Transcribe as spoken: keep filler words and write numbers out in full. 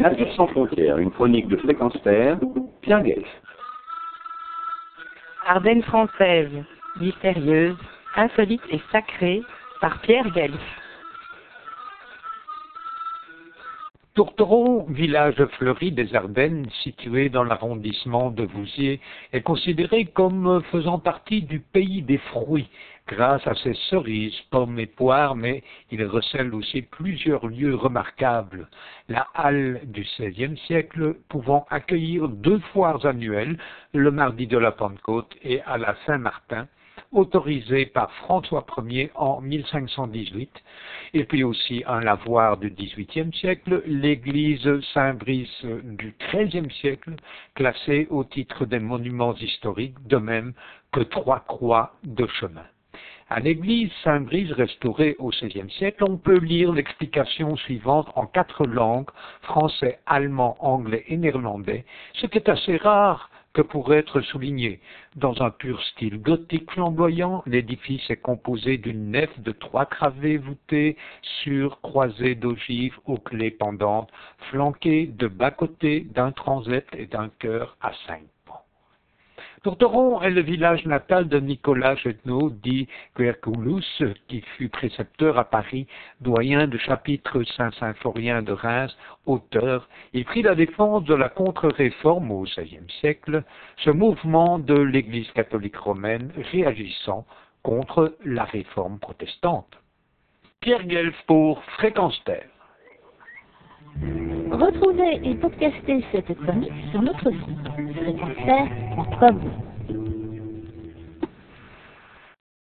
Nature sans frontières, une chronique de Fréquence Terre, Pierre Guelf. Ardennes française, mystérieuse, insolite et sacrée, par Pierre Guelf. Tourtereau, village fleuri des Ardennes, situé dans l'arrondissement de Vouziers, est considéré comme faisant partie du pays des fruits, grâce à ses cerises, pommes et poires, mais il recèle aussi plusieurs lieux remarquables. La halle du seizième siècle pouvant accueillir deux foires annuelles, le mardi de la Pentecôte et à la Saint-Martin, autorisé par François Ier en mille cinq cent dix-huit, et puis aussi un lavoir du dix-huitième siècle, l'église Saint-Brice du treizième siècle, classée au titre des monuments historiques, de même que trois croix de chemin. À l'église Saint-Brice restaurée au seizième siècle, on peut lire l'explication suivante en quatre langues, français, allemand, anglais et néerlandais, ce qui est assez rare que pour être souligné. Dans un pur style gothique flamboyant, l'édifice est composé d'une nef de trois travées voûtées sur croisées d'ogives aux clés pendantes, flanquées de bas-côtés d'un transept et d'un chœur à cinq pans. Tourteron est le village natal de Nicolas Getneau, dit Querculus, qui fut précepteur à Paris, doyen de chapitre Saint-Symphorien de Reims, auteur. Il prit la défense de la contre-réforme au seizième siècle, ce mouvement de l'Église catholique romaine réagissant contre la réforme protestante. Pierre Guelf pour Fréquence Terre. Retrouvez et podcastez cette chronique sur notre site fréquence terre point com.